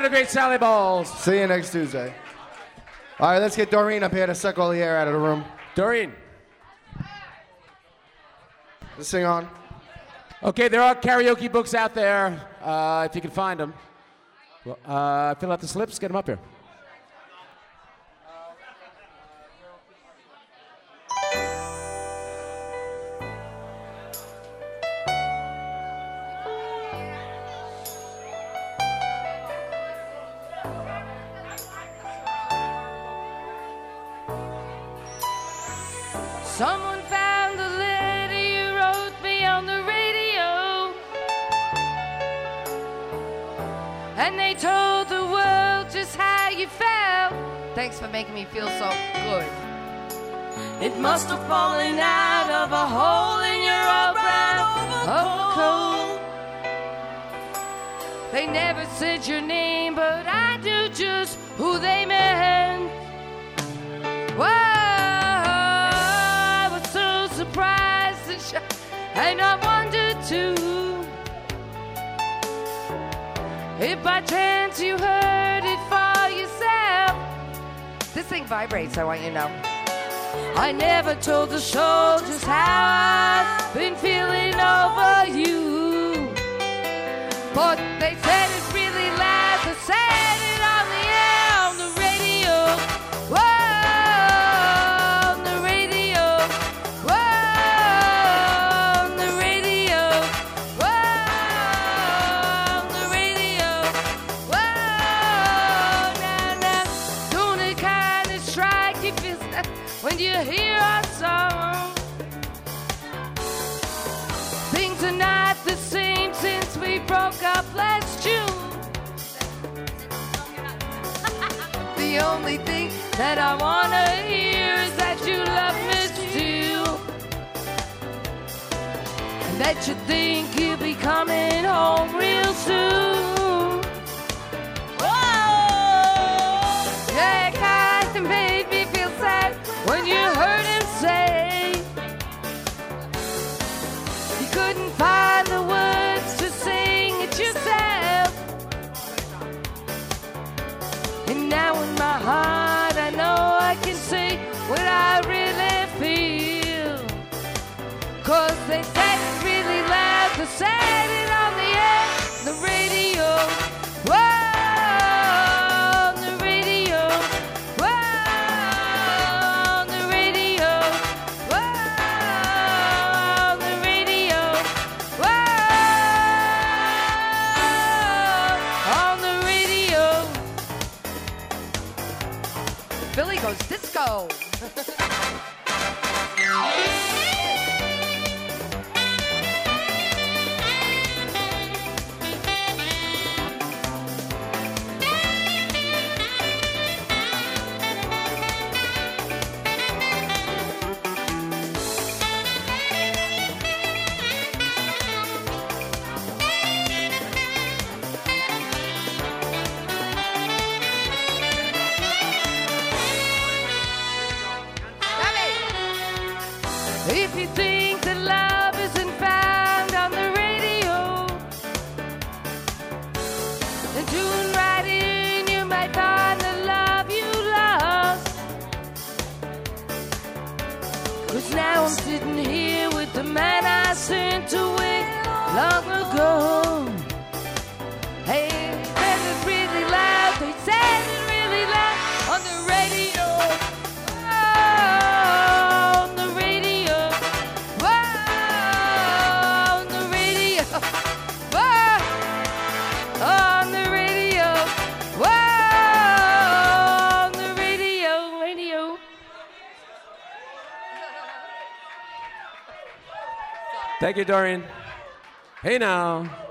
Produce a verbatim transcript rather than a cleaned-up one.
the great Sally Balls. See you next Tuesday. All right, let's get Doreen up here to suck all the air out of the room. Doreen. Let's sing on. Okay, there are karaoke books out there, uh, if you can find them. Well, uh, fill out the slips, get them up here. Someone found a letter you wrote me on the radio, and they told the world just how you felt. Thanks for making me feel so good. It must have fallen out of a hole in your old brown overcoat. They never said your name, but I knew just who they meant. Whoa. Surprised and shocked, and I wondered too if by chance you heard it for yourself. This thing vibrates, I want you to know. I never told the soul just how I've been feeling over you, but they said it really loud. They said it on the air, on the radio. Whoa. When you hear our song, things are not the same since we broke up last June. The only thing that I wanna hear is that you love me still, and that you think you'll be coming home real soon. Whoa, yeah, kind of made me feel sad when you heard him say you couldn't find the words to sing it yourself. And now in my heart I know I can say what I really feel, 'cause they said it really loud. They said it on the air, the radio. Whoa. Billy goes disco. If you think that love isn't found on the radio, then tune right in, you might find the love you lost. 'Cause now I'm sitting here with the man I sent away long ago. Hey, they said it really loud, they said it really loud on the radio. Thank you, Doreen. Hey now.